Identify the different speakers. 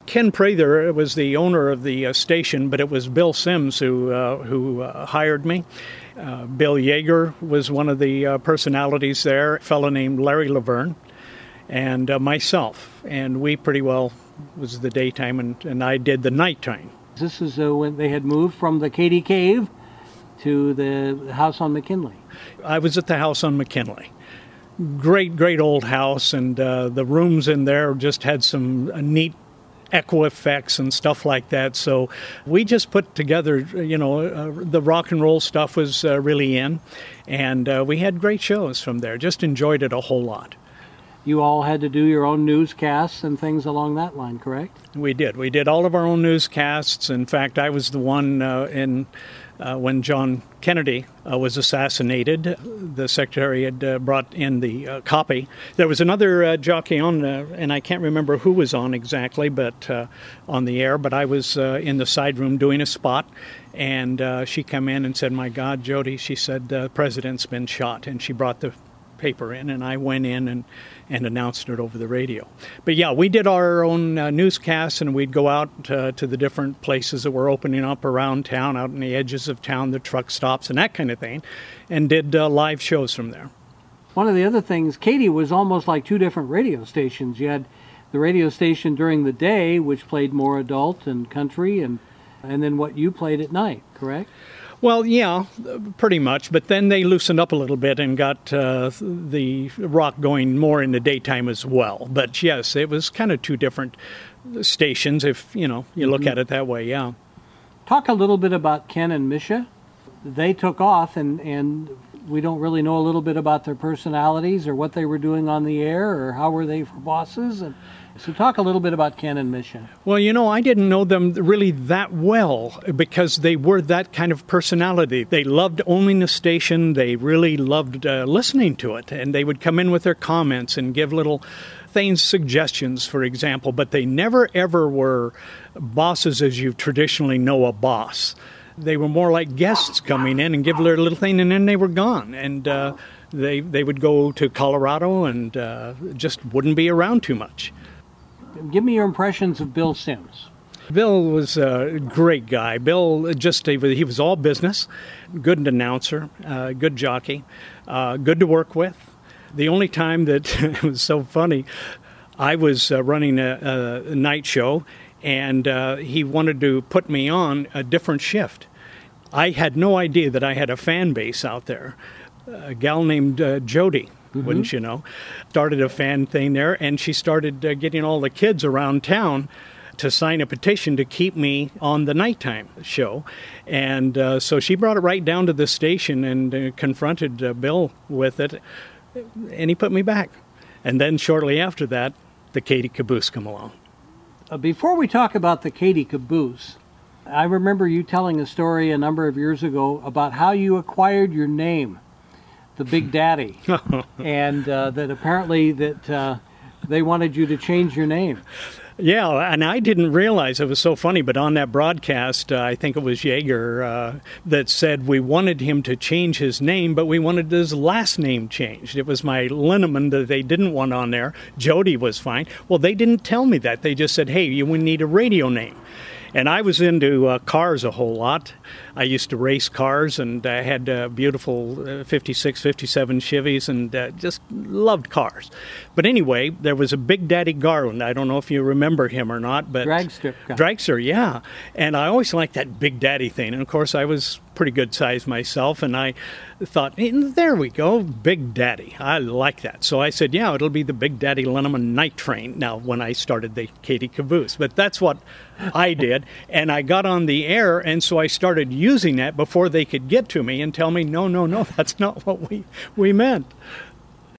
Speaker 1: Ken Prather was the owner of the station, but it was Bill Sims who hired me. Bill Yeager was one of the personalities there, a fellow named Larry Laverne, and myself. And we pretty well was the daytime, and I did the nighttime.
Speaker 2: This is when they had moved from the Katy Cave to the house on McKinley.
Speaker 1: I was at the house on McKinley. Great old house, and the rooms in there just had some neat echo effects and stuff like that. So we just put together, the rock and roll stuff was really in, and we had great shows from there. Just enjoyed it a whole lot.
Speaker 2: You all had to do your own newscasts and things along that line, correct?
Speaker 1: We did. We did all of our own newscasts. In fact, I was the one when John Kennedy was assassinated. The secretary had brought in the copy. There was another jockey on, and I can't remember who was on exactly, but on the air. But I was in the side room doing a spot, and she came in and said, "My God, Jody," she said, "the president's been shot." And she brought the paper in, and I went in and announced it over the radio. But yeah, we did our own newscasts, and we'd go out to the different places that were opening up around town, out in the edges of town, the truck stops and that kind of thing, and did live shows from there.
Speaker 2: One of the other things, Katy was almost like two different radio stations. You had the radio station during the day, which played more adult and country, and then what you played at night, correct?
Speaker 1: Well, yeah, pretty much. But then they loosened up a little bit and got the rock going more in the daytime as well. But yes, it was kind of two different stations if, you look at it that way, yeah.
Speaker 2: Talk a little bit about Ken and Misha. They took off, and we don't really know a little bit about their personalities or what they were doing on the air or how were they for bosses. And so talk a little bit about Ken and Misha.
Speaker 1: Well, I didn't know them really that well because they were that kind of personality. They loved owning the station. They really loved listening to it. And they would come in with their comments and give little things, suggestions, for example. But they never, ever were bosses as you traditionally know a boss. They were more like guests coming in and give their little thing, and then they were gone. And they would go to Colorado and just wouldn't be around too much.
Speaker 2: Give me your impressions of Bill Sims.
Speaker 1: Bill was a great guy. Bill, he was all business, good announcer, good jockey, good to work with. The only time that it was so funny, I was running a night show, and he wanted to put me on a different shift. I had no idea that I had a fan base out there. A gal named Jody. Wouldn't you know, started a fan thing there, and she started getting all the kids around town to sign a petition to keep me on the nighttime show. And so she brought it right down to the station and confronted Bill with it, and he put me back. And then shortly after that, the Katy Caboose come along.
Speaker 2: Before we talk about the Katy Caboose, I remember you telling a story a number of years ago about how you acquired your name, the Big Daddy, and that apparently that they wanted you to change your name.
Speaker 1: Yeah, and I didn't realize it was so funny, but on that broadcast, I think it was Yeager that said we wanted him to change his name, but we wanted his last name changed. It was my Linneman that they didn't want on there. Jody was fine. Well, they didn't tell me that. They just said, hey, you need a radio name. And I was into cars a whole lot. I used to race cars, and I had beautiful 56, 57 Chevys, and just loved cars. But anyway, there was a Big Daddy Garland. I don't know if you remember him or not, but
Speaker 2: Dragster guy.
Speaker 1: Dragster, yeah. And I always liked that Big Daddy thing. And of course, I was pretty good size myself, and I thought, hey, there we go, Big Daddy. I like that. So I said, yeah, it'll be the Big Daddy Linneman Night Train. Now, when I started the Katy Caboose, but that's what I did, and I got on the air, and so I started using that before they could get to me and tell me, no, that's not what we meant.